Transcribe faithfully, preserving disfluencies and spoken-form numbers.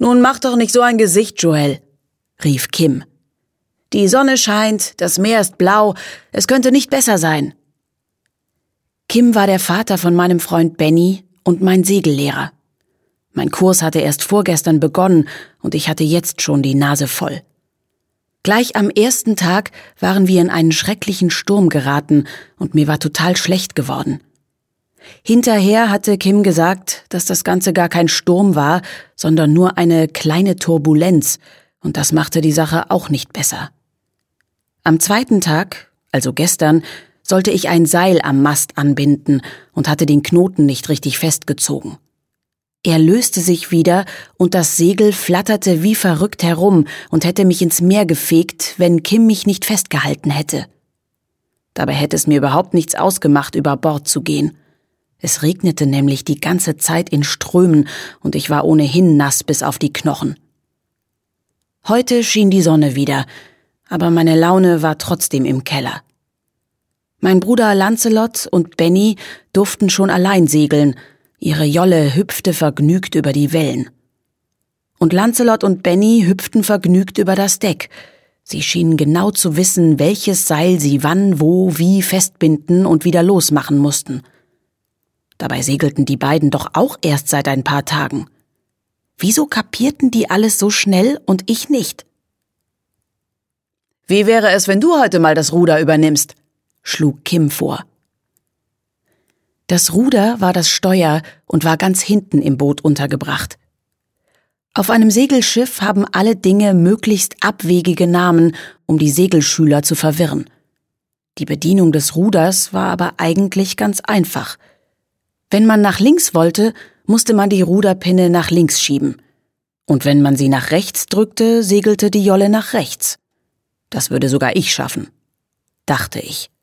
»Nun mach doch nicht so ein Gesicht, Joel«, rief Kim. »Die Sonne scheint, das Meer ist blau, es könnte nicht besser sein.« Kim war der Vater von meinem Freund Benny und mein Segellehrer. Mein Kurs hatte erst vorgestern begonnen und ich hatte jetzt schon die Nase voll. Gleich am ersten Tag waren wir in einen schrecklichen Sturm geraten und mir war total schlecht geworden. Hinterher hatte Kim gesagt, dass das Ganze gar kein Sturm war, sondern nur eine kleine Turbulenz, und das machte die Sache auch nicht besser. Am zweiten Tag, also gestern, sollte ich ein Seil am Mast anbinden und hatte den Knoten nicht richtig festgezogen. Er löste sich wieder und das Segel flatterte wie verrückt herum und hätte mich ins Meer gefegt, wenn Kim mich nicht festgehalten hätte. Dabei hätte es mir überhaupt nichts ausgemacht, über Bord zu gehen. Es regnete nämlich die ganze Zeit in Strömen und ich war ohnehin nass bis auf die Knochen. Heute schien die Sonne wieder, aber meine Laune war trotzdem im Keller. Mein Bruder Lancelot und Benny durften schon allein segeln, ihre Jolle hüpfte vergnügt über die Wellen. Und Lancelot und Benny hüpften vergnügt über das Deck. Sie schienen genau zu wissen, welches Seil sie wann, wo, wie festbinden und wieder losmachen mussten. Dabei segelten die beiden doch auch erst seit ein paar Tagen. Wieso kapierten die alles so schnell und ich nicht? »Wie wäre es, wenn du heute mal das Ruder übernimmst?«, schlug Kim vor. Das Ruder war das Steuer und war ganz hinten im Boot untergebracht. Auf einem Segelschiff haben alle Dinge möglichst abwegige Namen, um die Segelschüler zu verwirren. Die Bedienung des Ruders war aber eigentlich ganz einfach. Wenn man nach links wollte, musste man die Ruderpinne nach links schieben. Und wenn man sie nach rechts drückte, segelte die Jolle nach rechts. Das würde sogar ich schaffen, dachte ich.